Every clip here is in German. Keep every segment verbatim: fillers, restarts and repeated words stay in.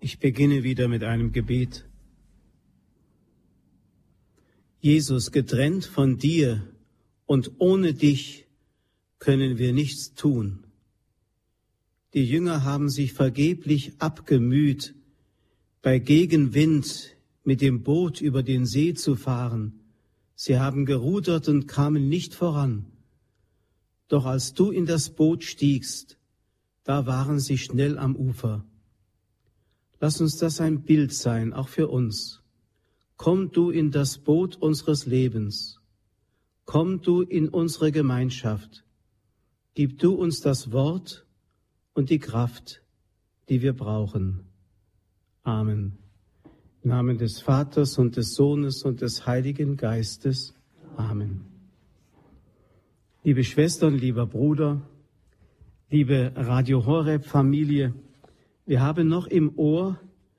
Ich beginne wieder mit einem Gebet. Jesus, getrennt von dir und ohne dich können wir nichts tun. Die Jünger haben sich vergeblich abgemüht, bei Gegenwind mit dem Boot über den See zu fahren. Sie haben gerudert und kamen nicht voran. Doch als du in das Boot stiegst, da waren sie schnell am Ufer. Lass uns das ein Bild sein, auch für uns. Komm du in das Boot unseres Lebens. Komm du in unsere Gemeinschaft. Gib du uns das Wort und die Kraft, die wir brauchen. Amen. Im Namen des Vaters und des Sohnes und des Heiligen Geistes. Amen. Liebe Schwestern, lieber Bruder, liebe Radio Horeb Familie, wir haben noch im Ohr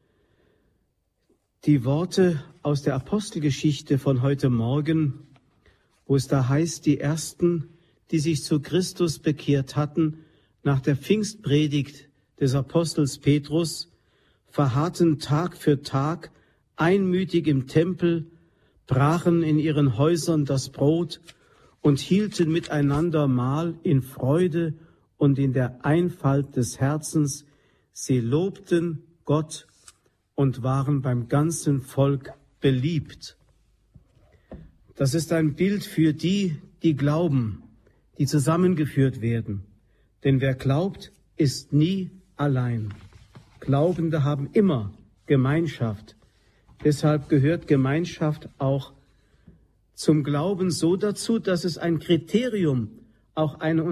die Worte aus der Apostelgeschichte von heute Morgen, wo es da heißt, die Ersten, die sich zu Christus bekehrt hatten, nach der Pfingstpredigt des Apostels Petrus, verharrten Tag für Tag einmütig im Tempel, brachen in ihren Häusern das Brot und hielten miteinander Mahl in Freude und in der Einfalt des Herzens. Sie lobten Gott und waren beim ganzen Volk beliebt. Das ist ein Bild für die, die glauben, die zusammengeführt werden. Denn wer glaubt, ist nie allein. Glaubende haben immer Gemeinschaft. Deshalb gehört Gemeinschaft auch zum Glauben so dazu, dass es ein Kriterium, auch eine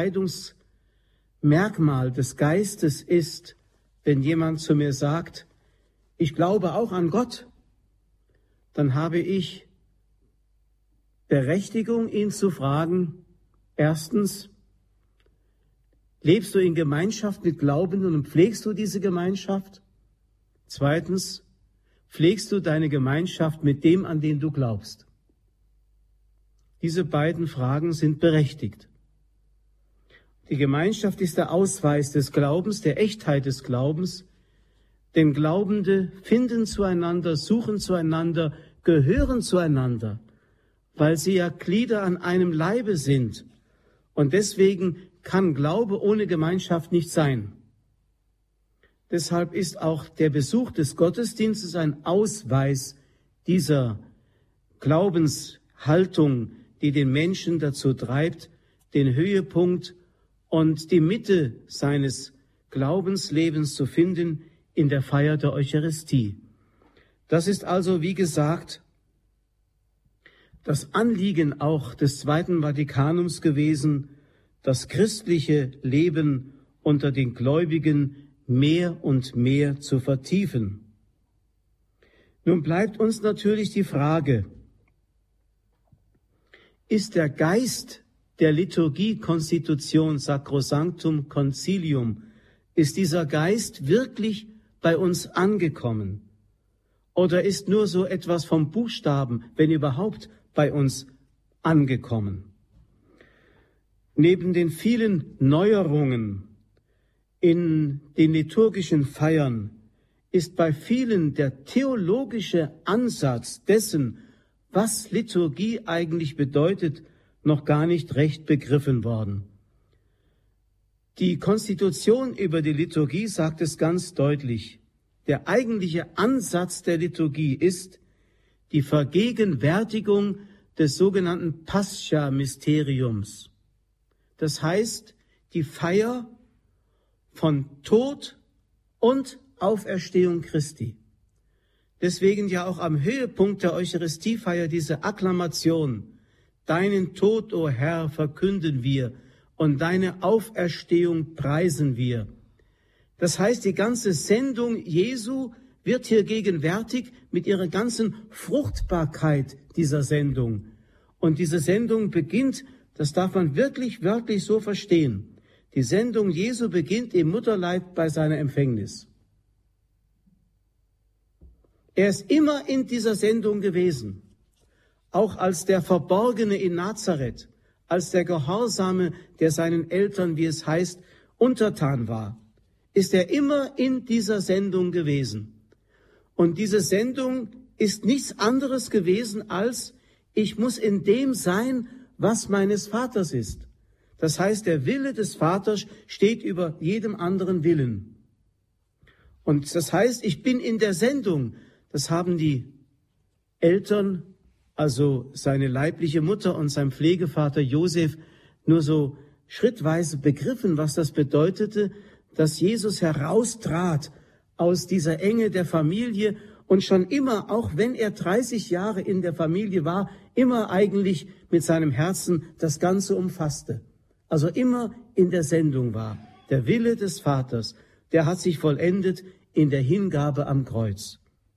Unterscheidungsmerkmal des Geistes ist, wenn jemand zu mir sagt, ich glaube auch an Gott, dann habe ich Berechtigung, ihn zu fragen, erstens, lebst du in Gemeinschaft mit Glaubenden und pflegst du diese Gemeinschaft? Zweitens, pflegst du deine Gemeinschaft mit dem, an den du glaubst? Diese beiden Fragen sind berechtigt. Die Gemeinschaft ist der Ausweis des Glaubens, der Echtheit des Glaubens, denn Glaubende finden zueinander, suchen zueinander, gehören zueinander, weil sie ja Glieder an einem Leibe sind. Und deswegen kann Glaube ohne Gemeinschaft nicht sein. Deshalb ist auch der Besuch des Gottesdienstes ein Ausweis dieser Glaubenshaltung, die den Menschen dazu treibt, den Höhepunkt und die Mitte seines Glaubenslebens zu finden in der Feier der Eucharistie. Das ist also, wie gesagt, das Anliegen auch des Zweiten Vatikanums gewesen, das christliche Leben unter den Gläubigen mehr und mehr zu vertiefen. Nun bleibt uns natürlich die Frage, ist der Geist der Liturgie-Konstitution Sacrosanctum Concilium, ist dieser Geist wirklich bei uns angekommen? Oder ist nur so etwas vom Buchstaben, wenn überhaupt, bei uns angekommen? Neben den vielen Neuerungen in den liturgischen Feiern ist bei vielen der theologische Ansatz dessen, was Liturgie eigentlich bedeutet, noch gar nicht recht begriffen worden. Die Konstitution über die Liturgie sagt es ganz deutlich. Der eigentliche Ansatz der Liturgie ist die Vergegenwärtigung des sogenannten Pascha-Mysteriums. Das heißt, die Feier von Tod und Auferstehung Christi. Deswegen ja auch am Höhepunkt der Eucharistiefeier diese Akklamation: Deinen Tod, o Herr, verkünden wir und deine Auferstehung preisen wir. Das heißt, die ganze Sendung Jesu wird hier gegenwärtig mit ihrer ganzen Fruchtbarkeit dieser Sendung. Und diese Sendung beginnt, das darf man wirklich wörtlich so verstehen, die Sendung Jesu beginnt im Mutterleib bei seiner Empfängnis. Er ist immer in dieser Sendung gewesen, auch als der Verborgene in Nazareth, als der Gehorsame, der seinen Eltern, wie es heißt, untertan war. ist er immer in dieser Sendung gewesen. Und diese Sendung ist nichts anderes gewesen als, ich muss in dem sein, was meines Vaters ist. Das heißt, der Wille des Vaters steht über jedem anderen Willen. Und das heißt, ich bin in der Sendung. Das haben die Eltern, also seine leibliche Mutter und sein Pflegevater Josef, nur so schrittweise begriffen, was das bedeutete, dass Jesus heraustrat aus dieser Enge der Familie und schon immer, auch wenn er dreißig Jahre in der Familie war, immer eigentlich mit seinem Herzen das Ganze umfasste. Also immer in der Sendung war. Der Wille des Vaters, der hat sich vollendet in der Hingabe am Kreuz.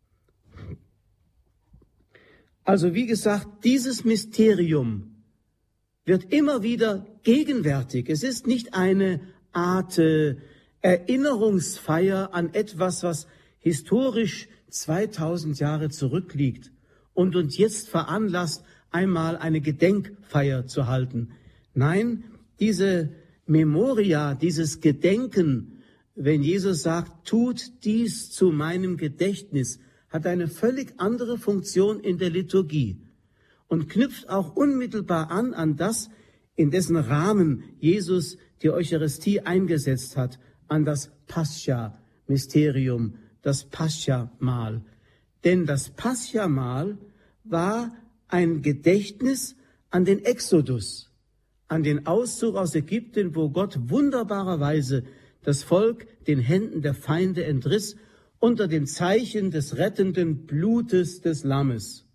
Also wie gesagt, dieses Mysterium wird immer wieder gegenwärtig. Es ist nicht eine Art äh, Erinnerungsfeier an etwas, was historisch zweitausend Jahre zurückliegt und uns jetzt veranlasst, einmal eine Gedenkfeier zu halten. Nein, diese Memoria, dieses Gedenken, wenn Jesus sagt, tut dies zu meinem Gedächtnis, hat eine völlig andere Funktion in der Liturgie und knüpft auch unmittelbar an an das, in dessen Rahmen Jesus die Eucharistie eingesetzt hat, an das Pascha-Mysterium, das Pascha-Mahl. Denn das Pascha-Mahl war ein Gedächtnis an den Exodus, an den Auszug aus Ägypten, wo Gott wunderbarerweise das Volk den Händen der Feinde entriss, unter dem Zeichen des rettenden Blutes des Lammes.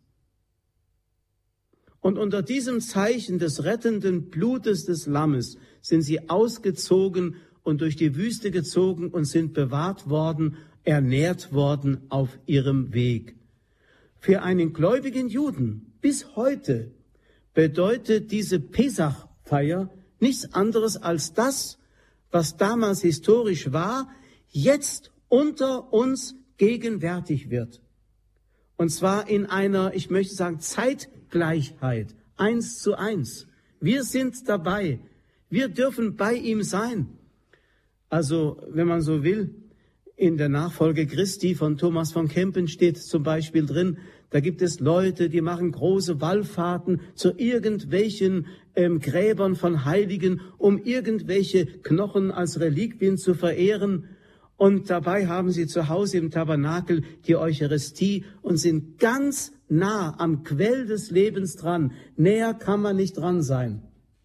Und unter diesem Zeichen des rettenden Blutes des Lammes sind sie ausgezogen und durch die Wüste gezogen und sind bewahrt worden, ernährt worden auf ihrem Weg. Für einen gläubigen Juden bis heute bedeutet diese Pesachfeier nichts anderes als das, was damals historisch war, jetzt unter uns gegenwärtig wird. Und zwar in einer, ich möchte sagen, Zeitgleichheit, eins zu eins. Wir sind dabei. Wir dürfen bei ihm sein. Also, wenn man so will, in der Nachfolge Christi von Thomas von Kempen steht zum Beispiel drin, da gibt es Leute, die machen große Wallfahrten zu irgendwelchen ähm, Gräbern von Heiligen, um irgendwelche Knochen als Reliquien zu verehren. Und dabei haben sie zu Hause im Tabernakel die Eucharistie und sind ganz nah am Quell des Lebens dran. Näher kann man nicht dran sein.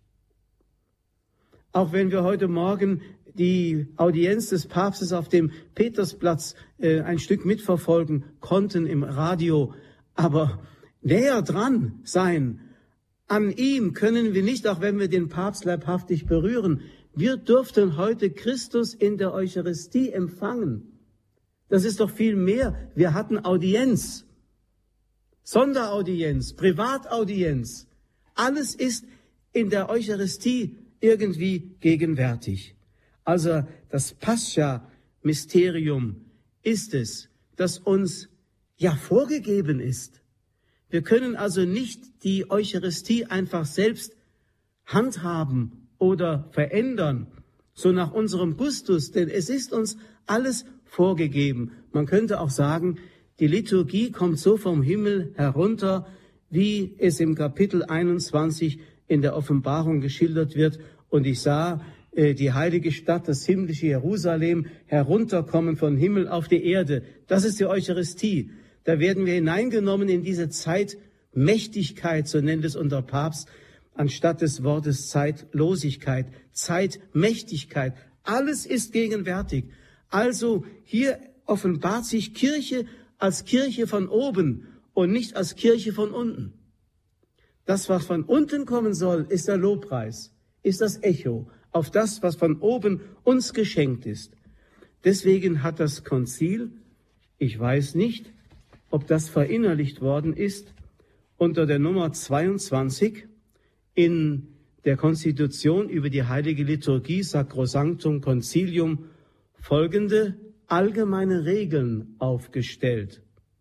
Auch wenn wir heute Morgen die Audienz des Papstes auf dem Petersplatz äh, ein Stück mitverfolgen konnten im Radio, aber näher dran sein, an ihm können wir nicht, auch wenn wir den Papst leibhaftig berühren. Wir durften heute Christus in der Eucharistie empfangen. Das ist doch viel mehr. Wir hatten Audienz, Sonderaudienz, Privataudienz. Alles ist in der Eucharistie irgendwie gegenwärtig. Also das Pascha-Mysterium ist es, das uns ja vorgegeben ist. Wir können also nicht die Eucharistie einfach selbst handhaben oder verändern, so nach unserem Gustus, denn es ist uns alles vorgegeben. Man könnte auch sagen, die Liturgie kommt so vom Himmel herunter, wie es im Kapitel einundzwanzig in der Offenbarung geschildert wird. Und ich sah äh, die heilige Stadt, das himmlische Jerusalem, herunterkommen vom Himmel auf die Erde. Das ist die Eucharistie. Da werden wir hineingenommen in diese Zeitmächtigkeit, so nennt es unser Papst, anstatt des Wortes Zeitlosigkeit, Zeitmächtigkeit. Alles ist gegenwärtig. Also hier offenbart sich Kirche als Kirche von oben und nicht als Kirche von unten. Das, was von unten kommen soll, ist der Lobpreis, ist das Echo auf das, was von oben uns geschenkt ist. Deswegen hat das Konzil, ich weiß nicht, ob das verinnerlicht worden ist, unter der Nummer zweiundzwanzig in der Konstitution über die heilige Liturgie Sacrosanctum Concilium folgende allgemeine Regeln aufgestellt.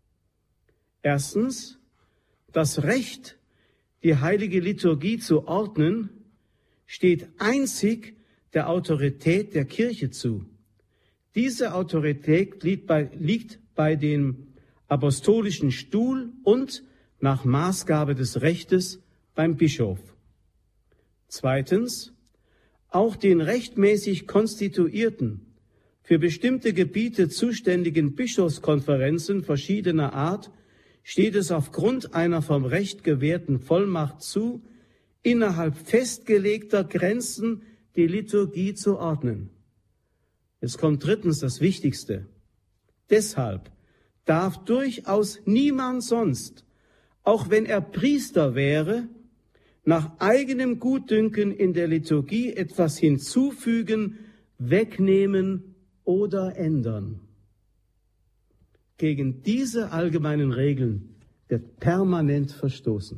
Erstens, das Recht, die heilige Liturgie zu ordnen, steht einzig der Autorität der Kirche zu. Diese Autorität liegt bei, liegt bei dem apostolischen Stuhl und nach Maßgabe des Rechtes beim Bischof. Zweitens, auch den rechtmäßig konstituierten, für bestimmte Gebiete zuständigen Bischofskonferenzen verschiedener Art steht es aufgrund einer vom Recht gewährten Vollmacht zu, innerhalb festgelegter Grenzen die Liturgie zu ordnen. Jetzt kommt drittens das Wichtigste. Deshalb darf durchaus niemand sonst, auch wenn er Priester wäre, nach eigenem Gutdünken in der Liturgie etwas hinzufügen, wegnehmen oder ändern. Gegen diese allgemeinen Regeln wird permanent verstoßen.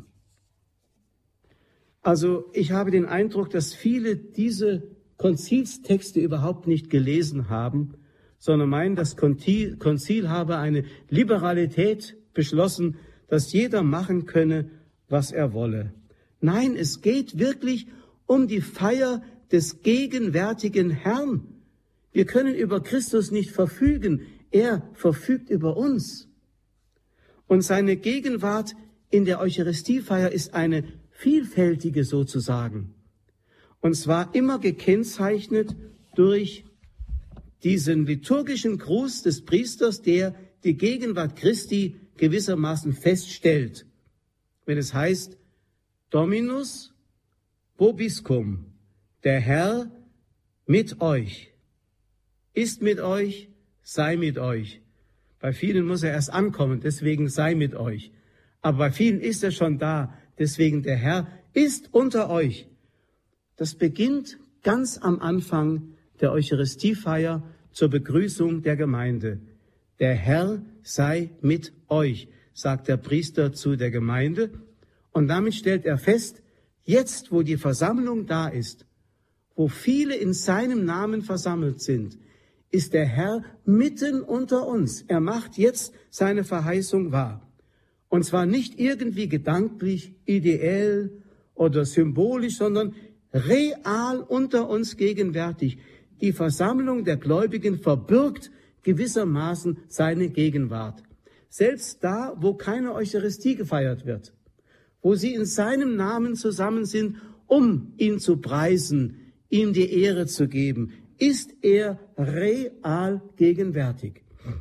Also ich habe den Eindruck, dass viele diese Konzilstexte überhaupt nicht gelesen haben, sondern meinen, das Konzil, Konzil habe eine Liberalität beschlossen, dass jeder machen könne, was er wolle. Nein, es geht wirklich um die Feier des gegenwärtigen Herrn. Wir können über Christus nicht verfügen, er verfügt über uns. Und seine Gegenwart in der Eucharistiefeier ist eine vielfältige sozusagen. Und zwar immer gekennzeichnet durch diesen liturgischen Gruß des Priesters, der die Gegenwart Christi gewissermaßen feststellt. Wenn es heißt, Dominus vobiscum, der Herr mit euch, ist mit euch, sei mit euch. Bei vielen muss er erst ankommen, deswegen sei mit euch. Aber bei vielen ist er schon da, deswegen der Herr ist unter euch. Das beginnt ganz am Anfang der Eucharistiefeier zur Begrüßung der Gemeinde. Der Herr sei mit euch, sagt der Priester zu der Gemeinde. Und damit stellt er fest, jetzt, wo die Versammlung da ist, wo viele in seinem Namen versammelt sind, ist der Herr mitten unter uns. Er macht jetzt seine Verheißung wahr. Und zwar nicht irgendwie gedanklich, ideell oder symbolisch, sondern real unter uns gegenwärtig. Die Versammlung der Gläubigen verbirgt gewissermaßen seine Gegenwart. Selbst da, wo keine Eucharistie gefeiert wird, wo sie in seinem Namen zusammen sind, um ihn zu preisen, ihm die Ehre zu geben, ist er real gegenwärtig.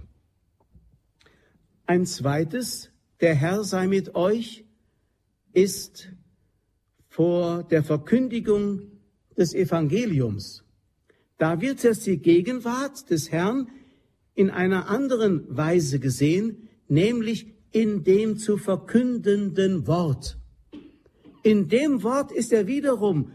Ein zweites, der Herr sei mit euch, ist vor der Verkündigung des Evangeliums. Da wird jetzt die Gegenwart des Herrn in einer anderen Weise gesehen, nämlich in dem zu verkündenden Wort. In dem Wort ist er wiederum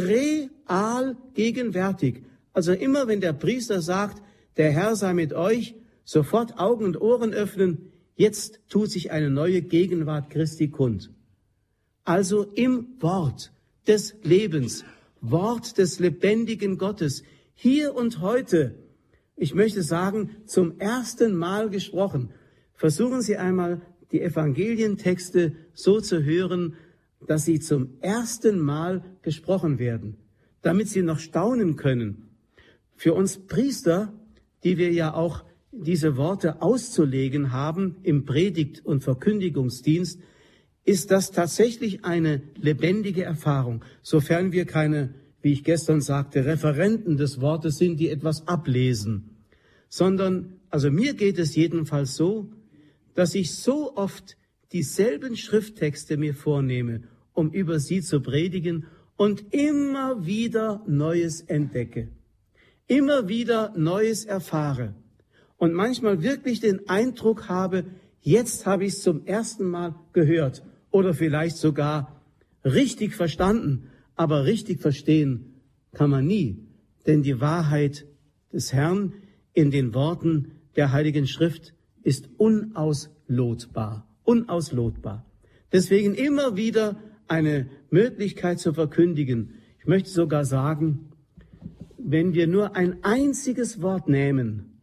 real gegenwärtig. Also immer wenn der Priester sagt, der Herr sei mit euch, sofort Augen und Ohren öffnen, jetzt tut sich eine neue Gegenwart Christi kund. Also im Wort des Lebens, Wort des lebendigen Gottes, hier und heute, ich möchte sagen, zum ersten Mal gesprochen. Versuchen Sie einmal, die Evangelientexte so zu hören, dass sie zum ersten Mal gesprochen werden, damit Sie noch staunen können. Für uns Priester, die wir ja auch diese Worte auszulegen haben im Predigt- und Verkündigungsdienst, ist das tatsächlich eine lebendige Erfahrung, sofern wir keine, wie ich gestern sagte, Referenten des Wortes sind, die etwas ablesen, sondern, also mir geht es jedenfalls so, dass ich so oft dieselben Schrifttexte mir vornehme, um über sie zu predigen und immer wieder Neues entdecke, immer wieder Neues erfahre und manchmal wirklich den Eindruck habe, jetzt habe ich es zum ersten Mal gehört oder vielleicht sogar richtig verstanden, aber richtig verstehen kann man nie, denn die Wahrheit des Herrn in den Worten der Heiligen Schrift ist unauslotbar, unauslotbar. Deswegen immer wieder eine Möglichkeit zu verkündigen. Ich möchte sogar sagen, wenn wir nur ein einziges Wort nehmen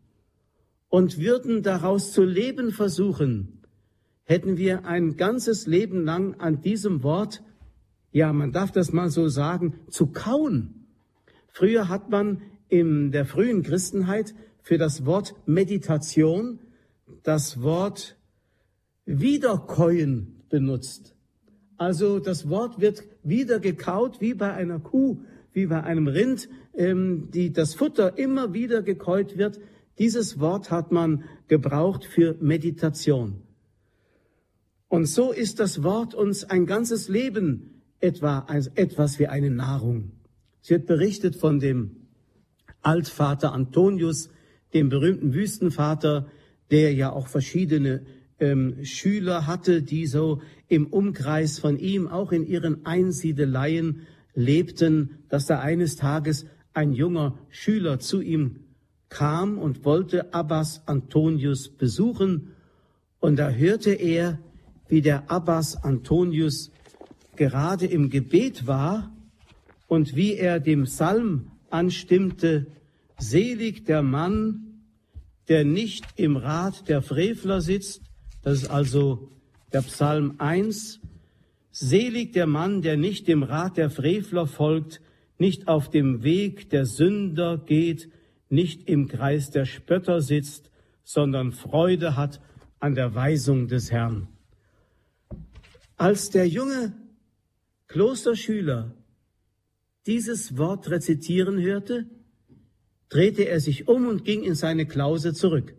und würden daraus zu leben versuchen, hätten wir ein ganzes Leben lang an diesem Wort, ja, man darf das mal so sagen, zu kauen. Früher hat man in der frühen Christenheit für das Wort Meditation das Wort wiederkäuen benutzt. Also das Wort wird wieder gekaut, wie bei einer Kuh, wie bei einem Rind, ähm, die das Futter immer wieder gekäut wird. Dieses Wort hat man gebraucht für Meditation. Und so ist das Wort uns ein ganzes Leben etwa als etwas wie eine Nahrung. Es wird berichtet von dem Altvater Antonius, dem berühmten Wüstenvater, der ja auch verschiedene ähm, Schüler hatte, die so im Umkreis von ihm auch in ihren Einsiedeleien lebten, dass da eines Tages ein junger Schüler zu ihm kam und wollte Abbas Antonius besuchen. Und da hörte er, wie der Abbas Antonius gerade im Gebet war und wie er dem Psalm anstimmte: Selig der Mann, der nicht im Rat der Frevler sitzt. Das ist also der Psalm eins. Selig der Mann, der nicht dem Rat der Frevler folgt, nicht auf dem Weg der Sünder geht, nicht im Kreis der Spötter sitzt, sondern Freude hat an der Weisung des Herrn. Als der junge Klosterschüler dieses Wort rezitieren hörte, drehte er sich um und ging in seine Klause zurück.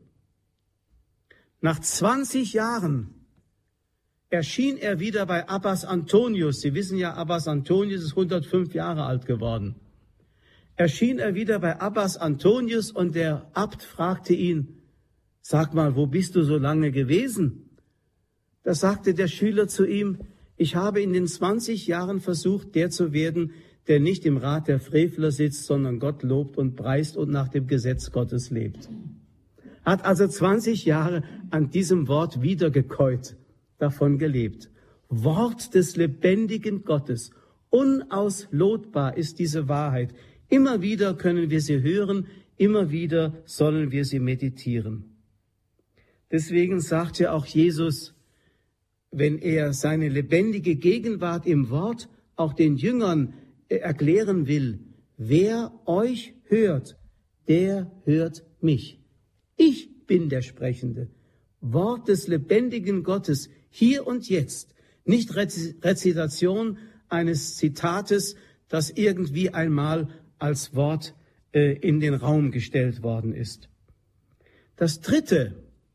Nach zwanzig Jahren erschien er wieder bei Abbas Antonius. Sie wissen ja, Abbas Antonius ist hundertfünf Jahre alt geworden. Erschien er wieder bei Abbas Antonius und der Abt fragte ihn: Sag mal, wo bist du so lange gewesen? Da sagte der Schüler zu ihm: Ich habe in den zwanzig Jahren versucht, der zu werden, der nicht im Rat der Frevler sitzt, sondern Gott lobt und preist und nach dem Gesetz Gottes lebt. Hat also zwanzig Jahre an diesem Wort wiedergekäut, davon gelebt. Wort des lebendigen Gottes. Unauslotbar ist diese Wahrheit. Immer wieder können wir sie hören, immer wieder sollen wir sie meditieren. Deswegen sagt ja auch Jesus, wenn er seine lebendige Gegenwart im Wort auch den Jüngern erklären will: Wer euch hört, der hört mich. Ich bin der Sprechende. Wort des lebendigen Gottes, hier und jetzt. Nicht Rezitation eines Zitates, das irgendwie einmal als Wort äh, in den Raum gestellt worden ist. Das Dritte: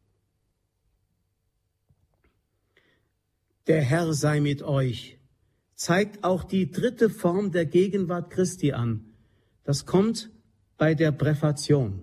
Der Herr sei mit euch, zeigt auch die dritte Form der Gegenwart Christi an. Das kommt bei der Präfation.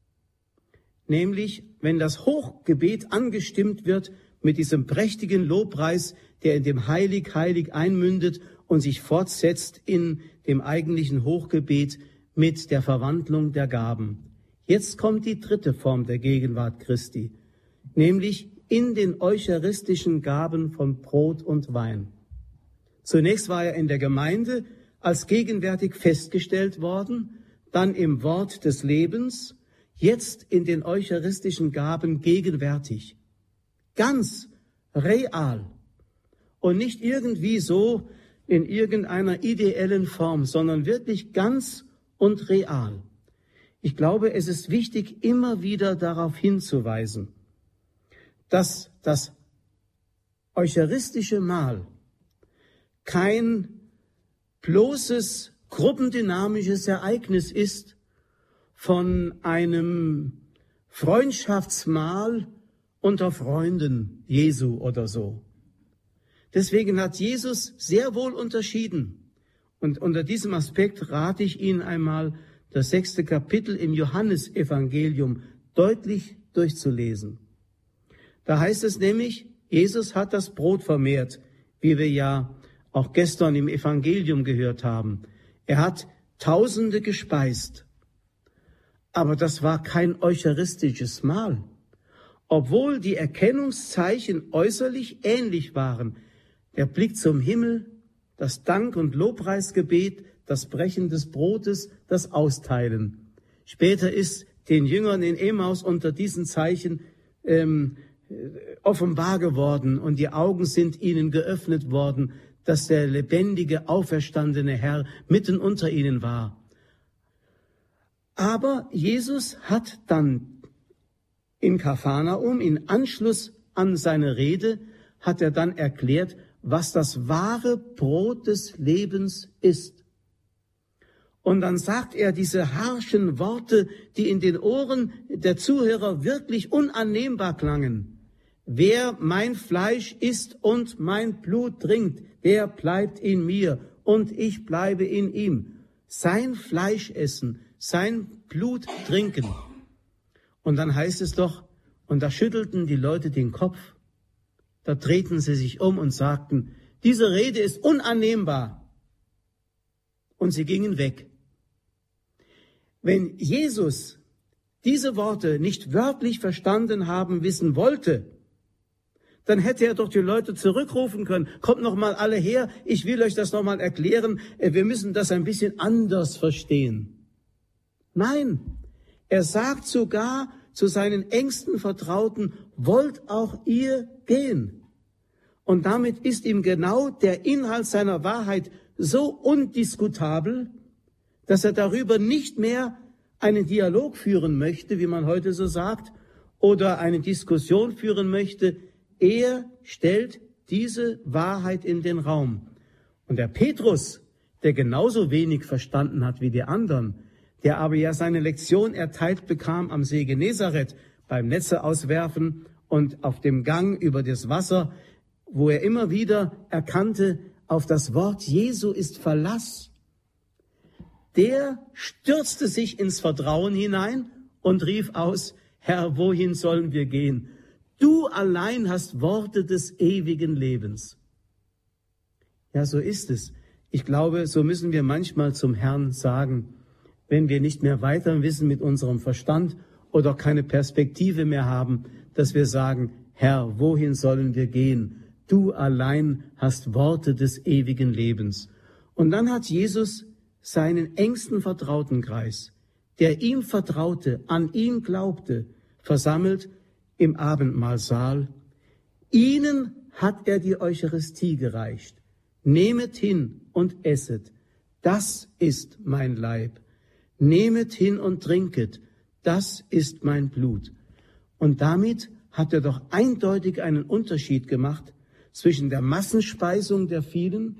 Nämlich, wenn das Hochgebet angestimmt wird mit diesem prächtigen Lobpreis, der in dem Heilig, Heilig einmündet und sich fortsetzt in dem eigentlichen Hochgebet mit der Verwandlung der Gaben. Jetzt kommt die dritte Form der Gegenwart Christi, nämlich in den eucharistischen Gaben von Brot und Wein. Zunächst war er in der Gemeinde als gegenwärtig festgestellt worden, dann im Wort des Lebens, jetzt in den eucharistischen Gaben gegenwärtig. Ganz real und nicht irgendwie so in irgendeiner ideellen Form, sondern wirklich ganz und real. Ich glaube, es ist wichtig, immer wieder darauf hinzuweisen, dass das eucharistische Mahl kein bloßes gruppendynamisches Ereignis ist von einem Freundschaftsmahl unter Freunden Jesu oder so. Deswegen hat Jesus sehr wohl unterschieden. Und unter diesem Aspekt rate ich Ihnen einmal, das sechste Kapitel im Johannesevangelium deutlich durchzulesen. Da heißt es nämlich, Jesus hat das Brot vermehrt, wie wir ja auch gestern im Evangelium gehört haben. Er hat Tausende gespeist. Aber das war kein eucharistisches Mahl. Obwohl die Erkennungszeichen äußerlich ähnlich waren, der Blick zum Himmel, das Dank- und Lobpreisgebet, das Brechen des Brotes, das Austeilen. Später ist den Jüngern in Emmaus unter diesen Zeichen ähm, offenbar geworden und die Augen sind ihnen geöffnet worden, dass der lebendige, auferstandene Herr mitten unter ihnen war. Aber Jesus hat dann in Kapharnaum, in Anschluss an seine Rede, hat er dann erklärt, was das wahre Brot des Lebens ist. Und dann sagt er diese harschen Worte, die in den Ohren der Zuhörer wirklich unannehmbar klangen. Wer mein Fleisch isst und mein Blut trinkt, der bleibt in mir und ich bleibe in ihm. Sein Fleisch essen, sein Blut trinken. Und dann heißt es doch, und da schüttelten die Leute den Kopf, da drehten sie sich um und sagten, diese Rede ist unannehmbar. Und sie gingen weg. Wenn Jesus diese Worte nicht wörtlich verstanden haben wissen wollte, dann hätte er doch die Leute zurückrufen können. Kommt noch mal alle her, ich will euch das noch mal erklären. Wir müssen das ein bisschen anders verstehen. Nein, er sagt sogar zu seinen engsten Vertrauten, wollt auch ihr gehen. Und damit ist ihm genau der Inhalt seiner Wahrheit so undiskutabel, dass er darüber nicht mehr einen Dialog führen möchte, wie man heute so sagt, oder eine Diskussion führen möchte. Er stellt diese Wahrheit in den Raum. Und der Petrus, der genauso wenig verstanden hat wie die anderen, der aber ja seine Lektion erteilt bekam am See Genezareth beim Netze auswerfen und auf dem Gang über das Wasser, wo er immer wieder erkannte, auf das Wort Jesu ist Verlass. Der stürzte sich ins Vertrauen hinein und rief aus, Herr, wohin sollen wir gehen? Du allein hast Worte des ewigen Lebens. Ja, so ist es. Ich glaube, so müssen wir manchmal zum Herrn sagen, wenn wir nicht mehr weiter wissen mit unserem Verstand oder keine Perspektive mehr haben, dass wir sagen, Herr, wohin sollen wir gehen? Du allein hast Worte des ewigen Lebens. Und dann hat Jesus seinen engsten Vertrautenkreis, der ihm vertraute, an ihn glaubte, versammelt im Abendmahlsaal. Ihnen hat er die Eucharistie gereicht. Nehmet hin und esset, das ist mein Leib. Nehmet hin und trinket, das ist mein Blut. Und damit hat er doch eindeutig einen Unterschied gemacht zwischen der Massenspeisung der vielen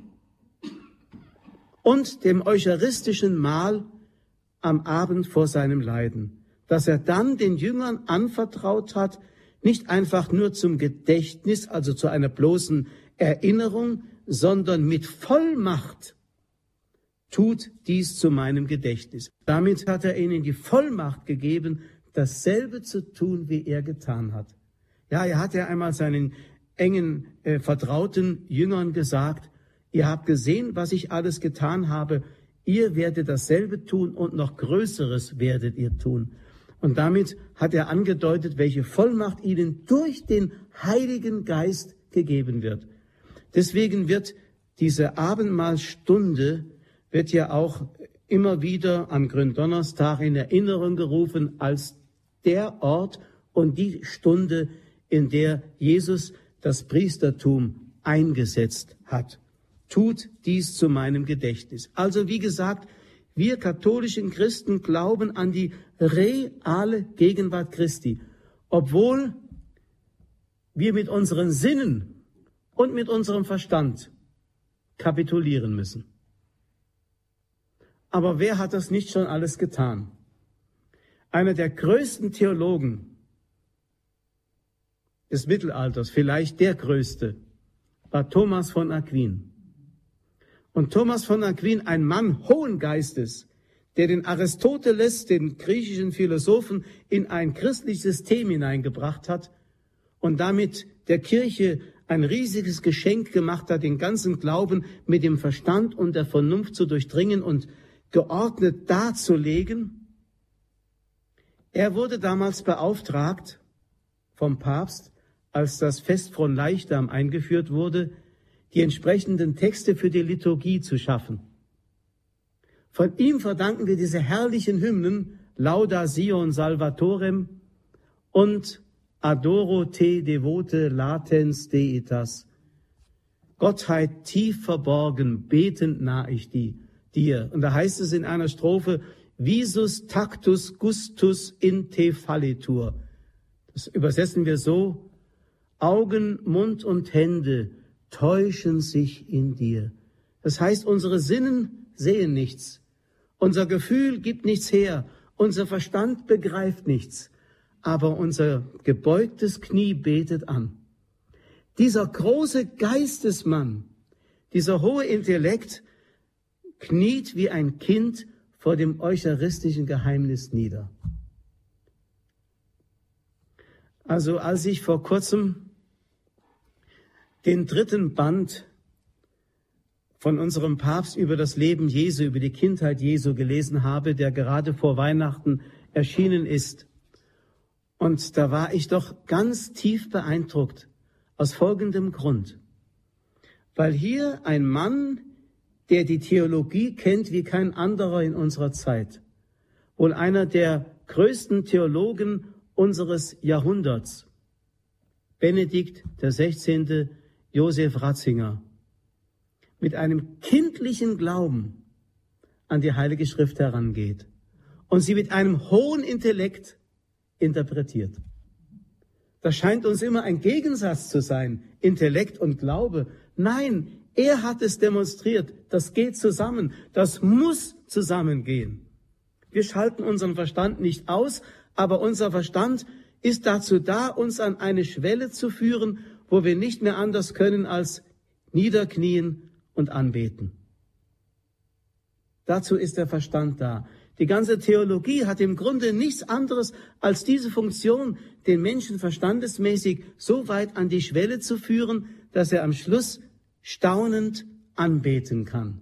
und dem eucharistischen Mahl am Abend vor seinem Leiden, dass er dann den Jüngern anvertraut hat, nicht einfach nur zum Gedächtnis, also zu einer bloßen Erinnerung, sondern mit Vollmacht tut dies zu meinem Gedächtnis. Damit hat er ihnen die Vollmacht gegeben, dasselbe zu tun, wie er getan hat. Ja, er hat ja einmal seinen engen, äh, vertrauten Jüngern gesagt, ihr habt gesehen, was ich alles getan habe, ihr werdet dasselbe tun und noch Größeres werdet ihr tun. Und damit hat er angedeutet, welche Vollmacht ihnen durch den Heiligen Geist gegeben wird. Deswegen wird diese Abendmahlstunde, wird ja auch immer wieder am Gründonnerstag in Erinnerung gerufen als der Ort und die Stunde, in der Jesus das Priestertum eingesetzt hat. Tut dies zu meinem Gedächtnis. Also wie gesagt, wir katholischen Christen glauben an die reale Gegenwart Christi, obwohl wir mit unseren Sinnen und mit unserem Verstand kapitulieren müssen. Aber wer hat das nicht schon alles getan? Einer der größten Theologen des Mittelalters, vielleicht der größte, war Thomas von Aquin. Und Thomas von Aquin, ein Mann hohen Geistes, der den Aristoteles, den griechischen Philosophen, in ein christliches System hineingebracht hat und damit der Kirche ein riesiges Geschenk gemacht hat, den ganzen Glauben mit dem Verstand und der Vernunft zu durchdringen und geordnet darzulegen. Er wurde damals beauftragt vom Papst, als das Fest von Leichnam eingeführt wurde, die entsprechenden Texte für die Liturgie zu schaffen. Von ihm verdanken wir diese herrlichen Hymnen Lauda Sion Salvatorem und Adoro te devote latens deitas. Gottheit tief verborgen, betend nah ich die, dir. Und da heißt es in einer Strophe, visus tactus gustus in te fallitur. Das übersetzen wir so: Augen, Mund und Hände täuschen sich in dir. Das heißt, unsere Sinnen sehen nichts. Unser Gefühl gibt nichts her. Unser Verstand begreift nichts. Aber unser gebeugtes Knie betet an. Dieser große Geistesmann, dieser hohe Intellekt, kniet wie ein Kind vor dem eucharistischen Geheimnis nieder. Also als ich vor kurzem den dritten Band von unserem Papst über das Leben Jesu, über die Kindheit Jesu gelesen habe, der gerade vor Weihnachten erschienen ist. Und da war ich doch ganz tief beeindruckt, aus folgendem Grund. Weil hier ein Mann, der die Theologie kennt wie kein anderer in unserer Zeit, wohl einer der größten Theologen unseres Jahrhunderts, Benedikt der Sechzehnte, Josef Ratzinger, mit einem kindlichen Glauben an die Heilige Schrift herangeht und sie mit einem hohen Intellekt interpretiert. Das scheint uns immer ein Gegensatz zu sein, Intellekt und Glaube. Nein, er hat es demonstriert. Das geht zusammen. Das muss zusammengehen. Wir schalten unseren Verstand nicht aus, aber unser Verstand ist dazu da, uns an eine Schwelle zu führen, wo wir nicht mehr anders können als niederknien und anbeten. Dazu ist der Verstand da. Die ganze Theologie hat im Grunde nichts anderes als diese Funktion, den Menschen verstandesmäßig so weit an die Schwelle zu führen, dass er am Schluss staunend anbeten kann.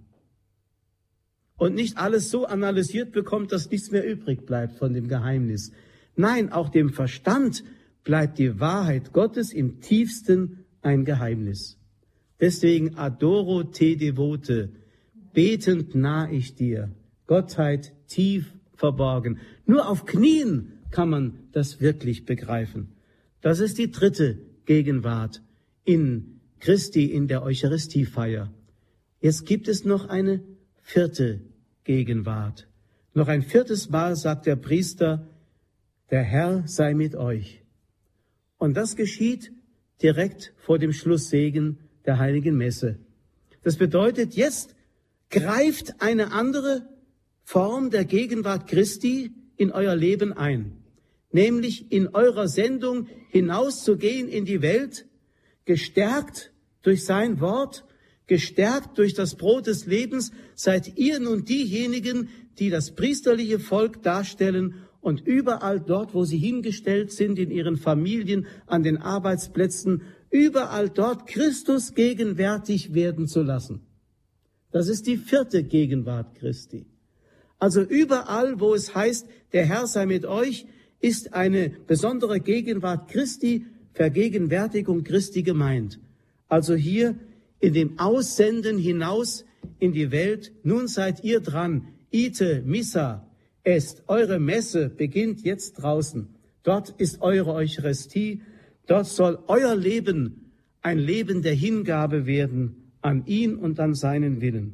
Und nicht alles so analysiert bekommt, dass nichts mehr übrig bleibt von dem Geheimnis. Nein, auch dem Verstand bleibt die Wahrheit Gottes im tiefsten ein Geheimnis. Deswegen adoro te devote, betend nah ich dir, Gottheit tief verborgen. Nur auf Knien kann man das wirklich begreifen. Das ist die dritte Gegenwart in Christi, in der Eucharistiefeier. Jetzt gibt es noch eine vierte Gegenwart. Noch ein viertes Mal sagt der Priester, der Herr sei mit euch. Und das geschieht direkt vor dem Schlusssegen der Heiligen Messe. Das bedeutet, jetzt greift eine andere Form der Gegenwart Christi in euer Leben ein, nämlich in eurer Sendung hinauszugehen in die Welt, gestärkt durch sein Wort, gestärkt durch das Brot des Lebens, seid ihr nun diejenigen, die das priesterliche Volk darstellen und überall dort, wo sie hingestellt sind, in ihren Familien, an den Arbeitsplätzen, überall dort Christus gegenwärtig werden zu lassen. Das ist die vierte Gegenwart Christi. Also überall, wo es heißt, der Herr sei mit euch, ist eine besondere Gegenwart Christi, Vergegenwärtigung Christi gemeint. Also hier in dem Aussenden hinaus in die Welt, nun seid ihr dran, ite missa est, eure Messe beginnt jetzt draußen. Dort ist eure Eucharistie, dort soll euer Leben ein Leben der Hingabe werden an ihn und an seinen Willen.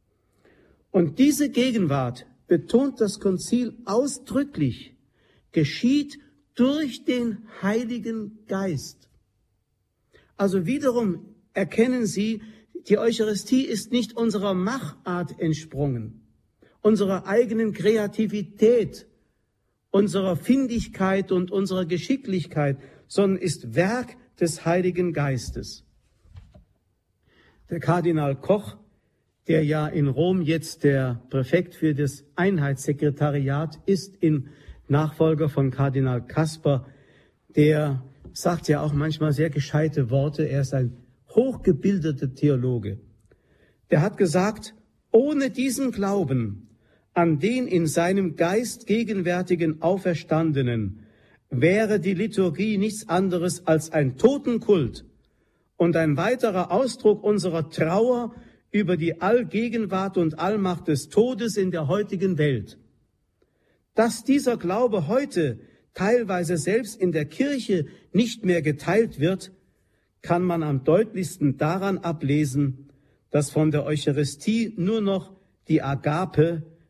Und diese Gegenwart, betont das Konzil ausdrücklich, geschieht durch den Heiligen Geist. Also wiederum erkennen Sie, die Eucharistie ist nicht unserer Machart entsprungen, unserer eigenen Kreativität, unserer Findigkeit und unserer Geschicklichkeit, sondern ist Werk des Heiligen Geistes. Der Kardinal Koch, der ja in Rom jetzt der Präfekt für das Einheitssekretariat ist, in Nachfolger von Kardinal Kasper, der sagt ja auch manchmal sehr gescheite Worte. Er ist ein hochgebildeter Theologe. Der hat gesagt, ohne diesen Glauben an den in seinem Geist gegenwärtigen Auferstandenen wäre die Liturgie nichts anderes als ein Totenkult und ein weiterer Ausdruck unserer Trauer über die Allgegenwart und Allmacht des Todes in der heutigen Welt. Dass dieser Glaube heute teilweise selbst in der Kirche nicht mehr geteilt wird, kann man am deutlichsten daran ablesen, dass von der Eucharistie nur noch die Agape,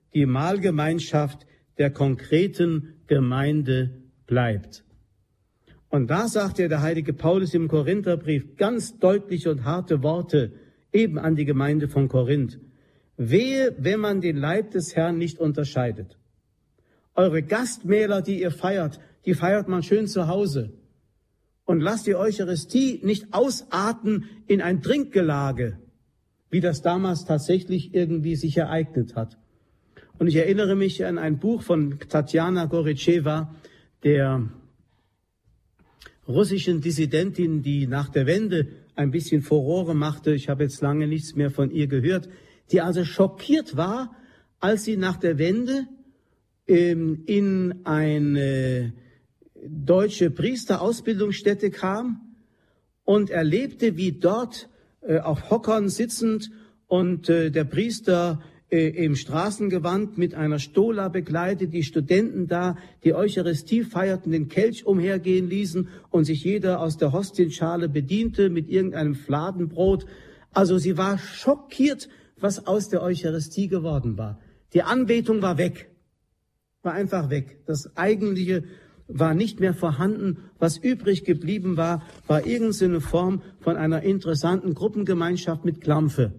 die Mahlgemeinschaft der konkreten Gemeinde bleibt. Und da sagt ja der heilige Paulus im Korintherbrief ganz deutliche und harte Worte eben an die Gemeinde von Korinth. Wehe, wenn man den Leib des Herrn nicht unterscheidet. Eure Gastmähler, die ihr feiert, die feiert man schön zu Hause. Und lasst die Eucharistie nicht ausarten in ein Trinkgelage, wie das damals tatsächlich irgendwie sich ereignet hat. Und ich erinnere mich an ein Buch von Tatjana Goritschewa, der russischen Dissidentin, die nach der Wende ein bisschen Furore machte. Ich habe jetzt lange nichts mehr von ihr gehört, die also schockiert war, als sie nach der Wende ähm, in eine deutsche Priesterausbildungsstätte kam und erlebte, wie dort äh, auf Hockern sitzend und äh, der Priester äh, im Straßengewand mit einer Stola begleitet, die Studenten da die Eucharistie feierten, den Kelch umhergehen ließen und sich jeder aus der Hostienschale bediente mit irgendeinem Fladenbrot. Also sie war schockiert, was aus der Eucharistie geworden war. Die Anbetung war weg, war einfach weg. Das Eigentliche war nicht mehr vorhanden. Was übrig geblieben war, war irgendeine Form von einer interessanten Gruppengemeinschaft mit Klampfe.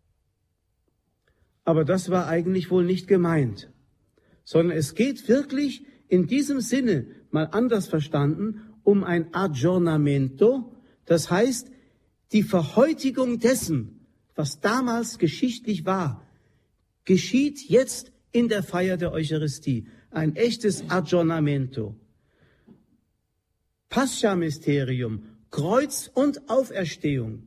Aber das war eigentlich wohl nicht gemeint, sondern es geht wirklich in diesem Sinne, mal anders verstanden, um ein Aggiornamento, das heißt die Verhäutigung dessen, was damals geschichtlich war, geschieht jetzt in der Feier der Eucharistie. Ein echtes Aggiornamento. Pascha-Mysterium, Kreuz und Auferstehung.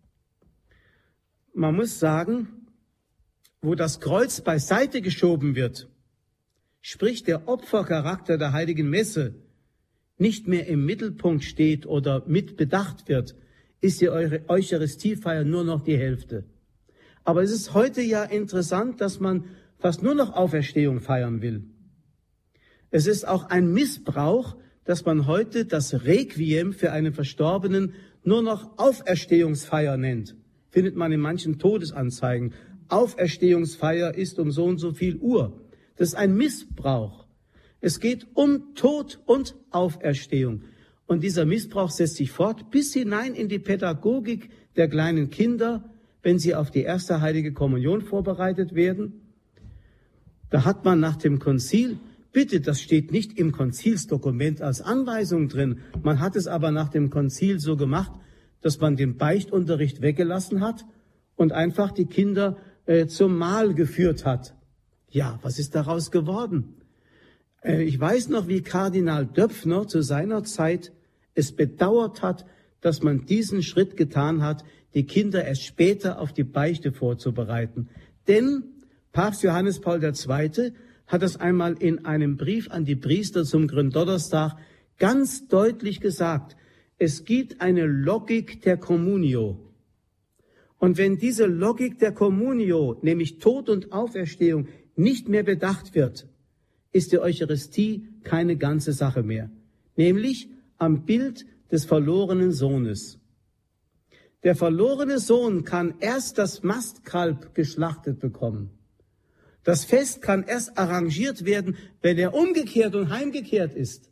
Man muss sagen, wo das Kreuz beiseite geschoben wird, sprich der Opfercharakter der Heiligen Messe nicht mehr im Mittelpunkt steht oder mit bedacht wird, ist die Eucharistiefeier nur noch die Hälfte. Aber es ist heute ja interessant, dass man fast nur noch Auferstehung feiern will. Es ist auch ein Missbrauch, dass man heute das Requiem für einen Verstorbenen nur noch Auferstehungsfeier nennt. Findet man in manchen Todesanzeigen. Auferstehungsfeier ist um so und so viel Uhr. Das ist ein Missbrauch. Es geht um Tod und Auferstehung. Und dieser Missbrauch setzt sich fort bis hinein in die Pädagogik der kleinen Kinder, wenn sie auf die erste heilige Kommunion vorbereitet werden. Da hat man nach dem Konzil, bitte, das steht nicht im Konzilsdokument als Anweisung drin, man hat es aber nach dem Konzil so gemacht, dass man den Beichtunterricht weggelassen hat und einfach die Kinder äh, zum Mahl geführt hat. Ja, was ist daraus geworden? Äh, ich weiß noch, wie Kardinal Döpfner zu seiner Zeit es bedauert hat, dass man diesen Schritt getan hat, die Kinder erst später auf die Beichte vorzubereiten. Denn Papst Johannes Paul der Zweite hat das einmal in einem Brief an die Priester zum Gründonnerstag ganz deutlich gesagt. Es gibt eine Logik der Communio. Und wenn diese Logik der Communio, nämlich Tod und Auferstehung, nicht mehr bedacht wird, ist die Eucharistie keine ganze Sache mehr. Nämlich am Bild des verlorenen Sohnes. Der verlorene Sohn kann erst das Mastkalb geschlachtet bekommen. Das Fest kann erst arrangiert werden, wenn er umgekehrt und heimgekehrt ist.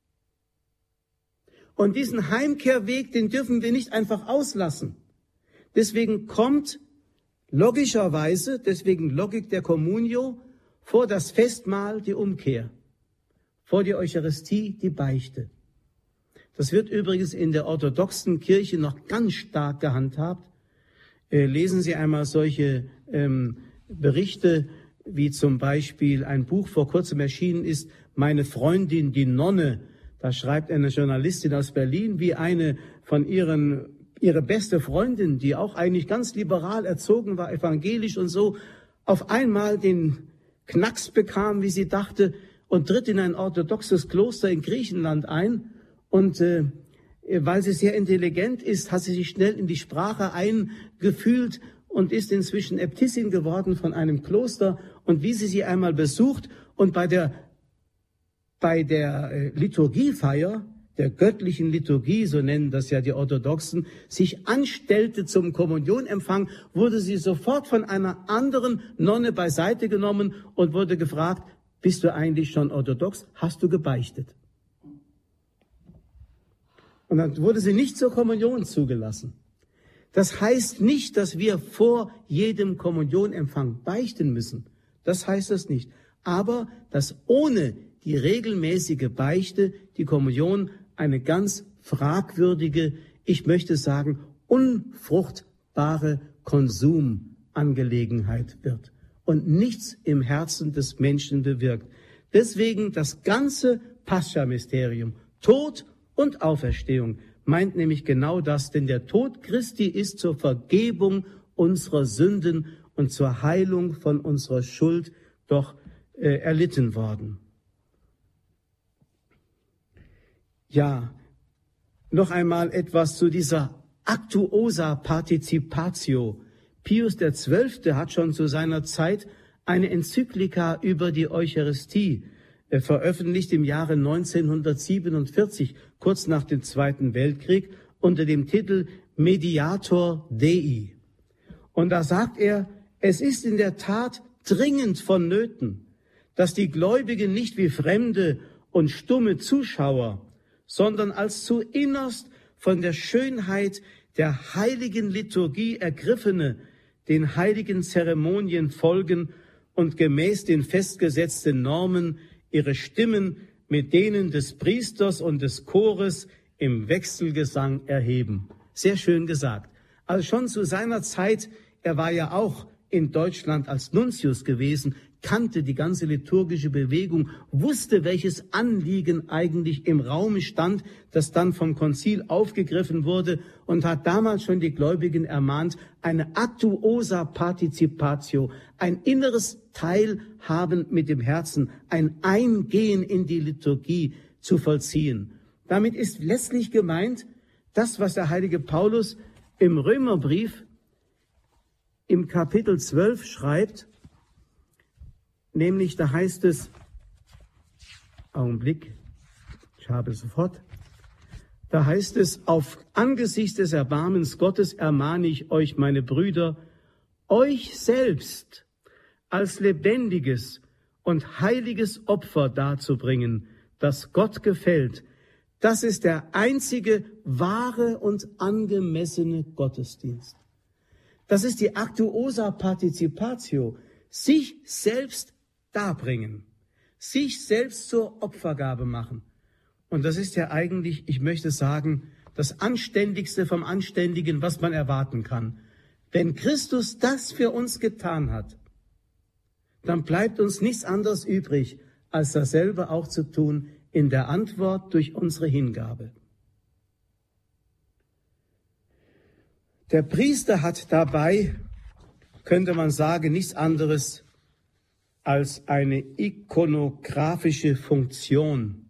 Und diesen Heimkehrweg, den dürfen wir nicht einfach auslassen. Deswegen kommt logischerweise, deswegen Logik der Communio, vor das Festmahl die Umkehr, vor die Eucharistie die Beichte. Das wird übrigens in der orthodoxen Kirche noch ganz stark gehandhabt. Äh, lesen Sie einmal solche ähm, Berichte, wie zum Beispiel ein Buch vor kurzem erschienen ist, Meine Freundin, die Nonne. Da schreibt eine Journalistin aus Berlin, wie eine von ihren, ihre beste Freundin, die auch eigentlich ganz liberal erzogen war, evangelisch und so, auf einmal den Knacks bekam, wie sie dachte, und tritt in ein orthodoxes Kloster in Griechenland ein. Und äh, weil sie sehr intelligent ist, hat sie sich schnell in die Sprache eingefühlt und ist inzwischen Äbtissin geworden von einem Kloster. Und wie sie sie einmal besucht und bei der, bei der äh, Liturgiefeier der göttlichen Liturgie, so nennen das ja die Orthodoxen, sich anstellte zum Kommunionempfang, wurde sie sofort von einer anderen Nonne beiseite genommen und wurde gefragt, bist du eigentlich schon orthodox? Hast du gebeichtet? Und dann wurde sie nicht zur Kommunion zugelassen. Das heißt nicht, dass wir vor jedem Kommunionempfang beichten müssen. Das heißt es nicht. Aber dass ohne die regelmäßige Beichte die Kommunion eine ganz fragwürdige, ich möchte sagen, unfruchtbare Konsumangelegenheit wird und nichts im Herzen des Menschen bewirkt. Deswegen das ganze Pascha-Mysterium, Tod und Auferstehung, meint nämlich genau das, denn der Tod Christi ist zur Vergebung unserer Sünden und zur Heilung von unserer Schuld doch äh, erlitten worden. Ja, noch einmal etwas zu dieser Actuosa Participatio. Pius der Zwölfte hat schon zu seiner Zeit eine Enzyklika über die Eucharistie äh, veröffentlicht im Jahre neunzehnhundertsiebenundvierzig, kurz nach dem Zweiten Weltkrieg, unter dem Titel Mediator Dei. Und da sagt er, es ist in der Tat dringend vonnöten, dass die Gläubigen nicht wie fremde und stumme Zuschauer, sondern als zu innerst von der Schönheit der heiligen Liturgie ergriffene, den heiligen Zeremonien folgen und gemäß den festgesetzten Normen ihre Stimmen mit denen des Priesters und des Chores im Wechselgesang erheben. Sehr schön gesagt. Also schon zu seiner Zeit, er war ja auch in Deutschland als Nuntius gewesen, kannte die ganze liturgische Bewegung, wusste, welches Anliegen eigentlich im Raume stand, das dann vom Konzil aufgegriffen wurde und hat damals schon die Gläubigen ermahnt, eine Actuosa Participatio, ein inneres Teilhaben mit dem Herzen, ein Eingehen in die Liturgie zu vollziehen. Damit ist letztlich gemeint, das, was der heilige Paulus im Römerbrief im Kapitel zwölf schreibt, nämlich da heißt es, Augenblick, ich habe es sofort, da heißt es, auf angesichts des Erbarmens Gottes ermahne ich euch, meine Brüder, euch selbst als lebendiges und heiliges Opfer darzubringen, das Gott gefällt. Das ist der einzige wahre und angemessene Gottesdienst. Das ist die Actuosa Participatio, sich selbst darbringen, sich selbst zur Opfergabe machen. Und das ist ja eigentlich, ich möchte sagen, das Anständigste vom Anständigen, was man erwarten kann. Wenn Christus das für uns getan hat, dann bleibt uns nichts anderes übrig, als dasselbe auch zu tun in der Antwort durch unsere Hingabe. Der Priester hat dabei, könnte man sagen, nichts anderes als eine ikonografische Funktion.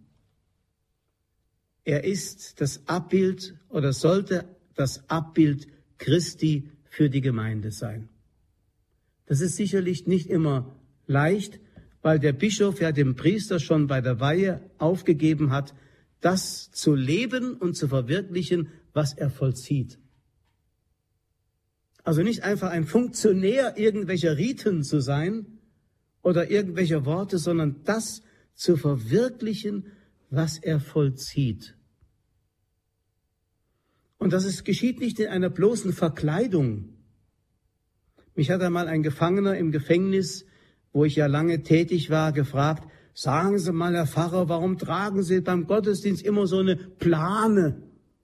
Er ist das Abbild oder sollte das Abbild Christi für die Gemeinde sein. Das ist sicherlich nicht immer leicht, weil der Bischof ja dem Priester schon bei der Weihe aufgegeben hat, das zu leben und zu verwirklichen, was er vollzieht. Also nicht einfach ein Funktionär irgendwelcher Riten zu sein oder irgendwelcher Worte, sondern das zu verwirklichen, was er vollzieht. Und das ist, geschieht nicht in einer bloßen Verkleidung. Mich hat einmal ein Gefangener im Gefängnis, wo ich ja lange tätig war, gefragt, sagen Sie mal, Herr Pfarrer, warum tragen Sie beim Gottesdienst immer so eine Plane?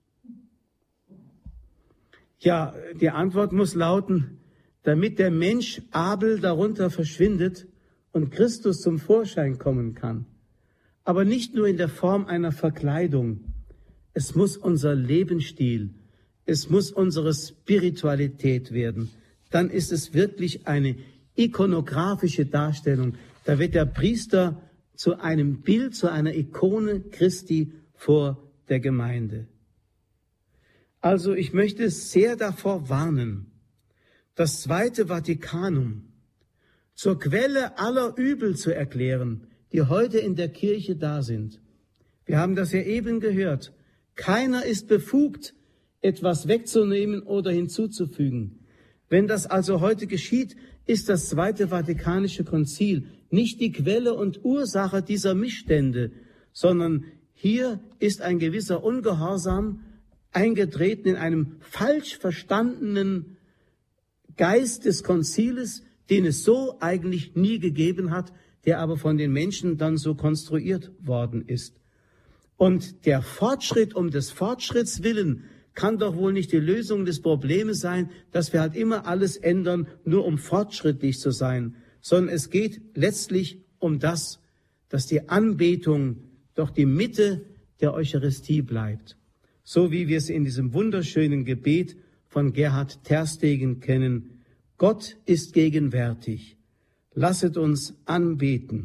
Ja, die Antwort muss lauten, damit der Mensch Abel darunter verschwindet und Christus zum Vorschein kommen kann. Aber nicht nur in der Form einer Verkleidung. Es muss unser Lebensstil, es muss unsere Spiritualität werden. Dann ist es wirklich eine ikonografische Darstellung. Da wird der Priester zu einem Bild, zu einer Ikone Christi vor der Gemeinde. Also ich möchte sehr davor warnen, das Zweite Vatikanum zur Quelle aller Übel zu erklären, die heute in der Kirche da sind. Wir haben das ja eben gehört. Keiner ist befugt, etwas wegzunehmen oder hinzuzufügen. Wenn das also heute geschieht, ist das Zweite Vatikanische Konzil nicht die Quelle und Ursache dieser Missstände, sondern hier ist ein gewisser Ungehorsam eingetreten in einem falsch verstandenen Geist des Konziles, den es so eigentlich nie gegeben hat, der aber von den Menschen dann so konstruiert worden ist. Und der Fortschritt um des Fortschritts willen kann doch wohl nicht die Lösung des Problems sein, dass wir halt immer alles ändern, nur um fortschrittlich zu sein, sondern es geht letztlich um das, dass die Anbetung doch die Mitte der Eucharistie bleibt. So wie wir es in diesem wunderschönen Gebet von Gerhard Terstegen kennen. Gott ist gegenwärtig. Lasset uns anbeten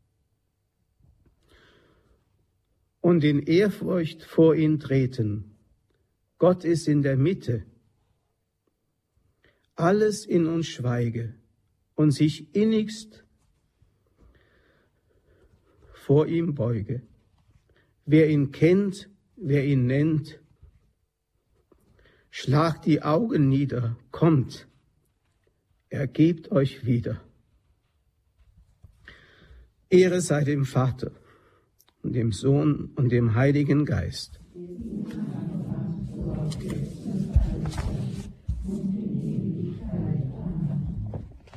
und in Ehrfurcht vor ihn treten. Gott ist in der Mitte. Alles in uns schweige und sich innigst vor ihm beuge. Wer ihn kennt, wer ihn nennt, schlagt die Augen nieder, kommt, ergebt euch wieder. Ehre sei dem Vater und dem Sohn und dem Heiligen Geist.